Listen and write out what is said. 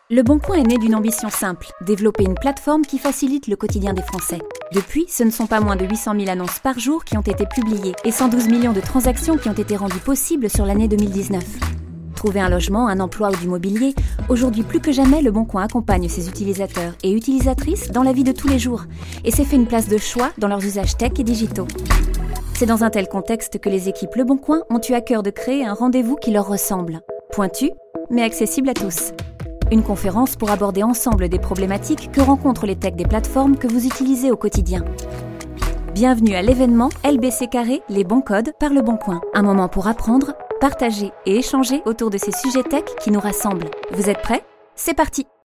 Le Bon Coin est né d'une ambition simple, développer une plateforme qui facilite le quotidien des Français. Depuis, ce ne sont pas moins de 800 000 annonces par jour qui ont été publiées et 112 millions de transactions qui ont été rendues possibles sur l'année 2019. Trouver un logement, un emploi ou du mobilier, aujourd'hui plus que jamais, Le Bon Coin accompagne ses utilisateurs et utilisatrices dans la vie de tous les jours et s'est fait une place de choix dans leurs usages tech et digitaux. C'est dans un tel contexte que les équipes Le Bon Coin ont eu à cœur de créer un rendez-vous qui leur ressemble. Pointu, mais accessible à tous. Une conférence pour aborder ensemble des problématiques que rencontrent les techs des plateformes que vous utilisez au quotidien. Bienvenue à l'événement LBC Carré, les bons codes par Le Bon Coin. Un moment pour apprendre, partager et échanger autour de ces sujets tech qui nous rassemblent. Vous êtes prêts ? C'est parti !